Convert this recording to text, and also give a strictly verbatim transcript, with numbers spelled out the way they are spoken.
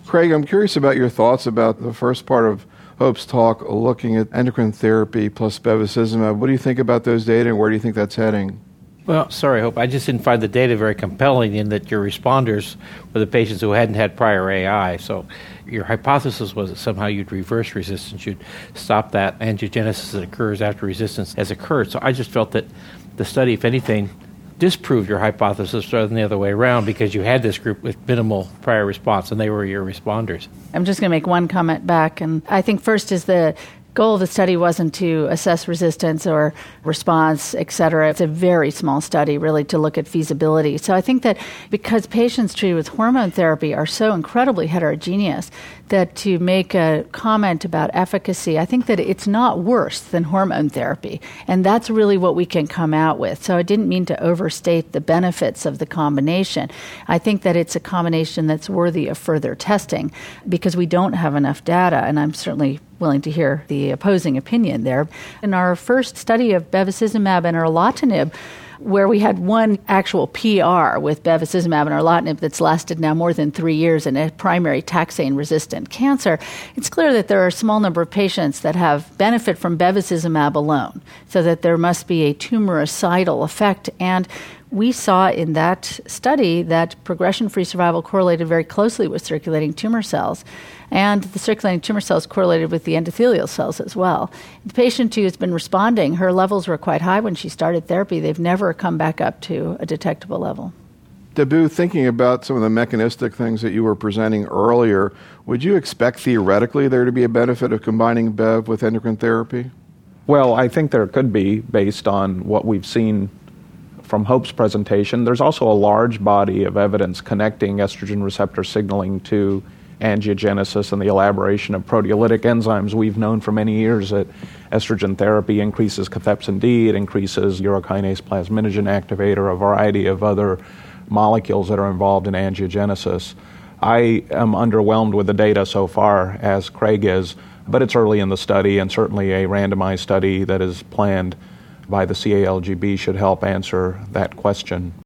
Craig, I'm curious about your thoughts about the first part of Hope's talk, looking at endocrine therapy plus bevacizumab. What do you think about those data, and where do you think that's heading? Well, sorry, Hope. I just didn't find the data very compelling in that your responders were the patients who hadn't had prior A I. So your hypothesis was that somehow you'd reverse resistance. You'd stop that angiogenesis that occurs after resistance has occurred. So I just felt that the study, if anything, disproved your hypothesis rather than the other way around, because you had this group with minimal prior response, and they were your responders. I'm just going to make one comment back, and I think first is the goal of the study wasn't to assess resistance or response, et cetera. It's a very small study, really, to look at feasibility. So I think that because patients treated with hormone therapy are so incredibly heterogeneous, that to make a comment about efficacy, I think that it's not worse than hormone therapy. And that's really what we can come out with. So I didn't mean to overstate the benefits of the combination. I think that it's a combination that's worthy of further testing because we don't have enough data, and I'm certainly willing to hear the opposing opinion there. In our first study of bevacizumab and erlotinib, where we had one actual P R with bevacizumab and erlotinib that's lasted now more than three years in a primary taxane-resistant cancer, it's clear that there are a small number of patients that have benefit from bevacizumab alone, so that there must be a tumoricidal effect. And we saw in that study that progression-free survival correlated very closely with circulating tumor cells, and the circulating tumor cells correlated with the endothelial cells as well. The patient who has been responding, her levels were quite high when she started therapy. They've never come back up to a detectable level. Dabu, thinking about some of the mechanistic things that you were presenting earlier, would you expect theoretically there to be a benefit of combining Bev with endocrine therapy? Well, I think there could be, based on what we've seen from Hope's presentation. There's also a large body of evidence connecting estrogen receptor signaling to angiogenesis and the elaboration of proteolytic enzymes. We've known for many years that estrogen therapy increases cathepsin D, it increases urokinase plasminogen activator, a variety of other molecules that are involved in angiogenesis. I am underwhelmed with the data so far, as Craig is, but it's early in the study, and certainly a randomized study that is planned by the C A L G B should help answer that question.